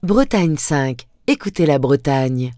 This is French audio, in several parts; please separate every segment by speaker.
Speaker 1: Bretagne 5. Écoutez la Bretagne.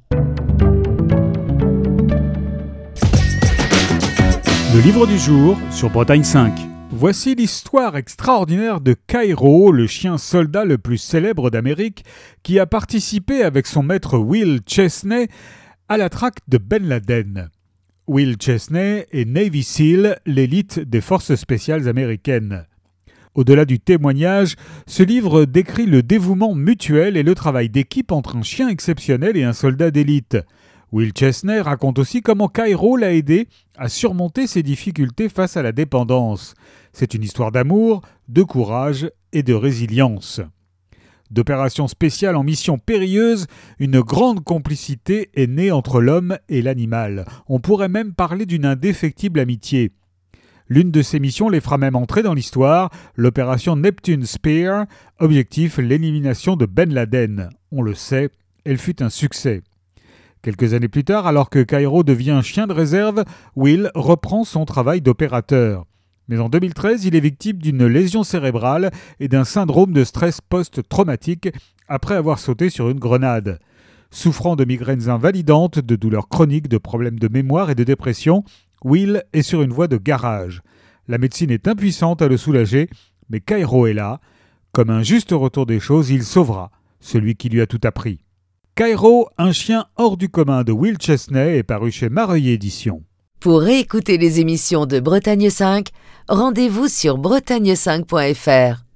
Speaker 2: Le livre du jour sur Bretagne 5. Voici l'histoire extraordinaire de Cairo, le chien soldat le plus célèbre d'Amérique, qui a participé avec son maître Will Chesney à la traque de Ben Laden. Will Chesney est Navy SEAL, l'élite des forces spéciales américaines. Au-delà du témoignage, ce livre décrit le dévouement mutuel et le travail d'équipe entre un chien exceptionnel et un soldat d'élite. Will Chesney raconte aussi comment Cairo l'a aidé à surmonter ses difficultés face à la dépendance. C'est une histoire d'amour, de courage et de résilience. D'opérations spéciales en mission périlleuse, une grande complicité est née entre l'homme et l'animal. On pourrait même parler d'une indéfectible amitié. L'une de ces missions les fera même entrer dans l'histoire, l'opération Neptune Spear, objectif l'élimination de Ben Laden. On le sait, elle fut un succès. Quelques années plus tard, alors que Cairo devient un chien de réserve, Will reprend son travail d'opérateur. Mais en 2013, il est victime d'une lésion cérébrale et d'un syndrome de stress post-traumatique après avoir sauté sur une grenade. Souffrant de migraines invalidantes, de douleurs chroniques, de problèmes de mémoire et de dépression, Will est sur une voie de garage. La médecine est impuissante à le soulager, mais Cairo est là. Comme un juste retour des choses, il sauvera celui qui lui a tout appris. Cairo, un chien hors du commun de Will Chesney est paru chez Mareuil Éditions.
Speaker 1: Pour réécouter les émissions de Bretagne 5, rendez-vous sur bretagne5.fr.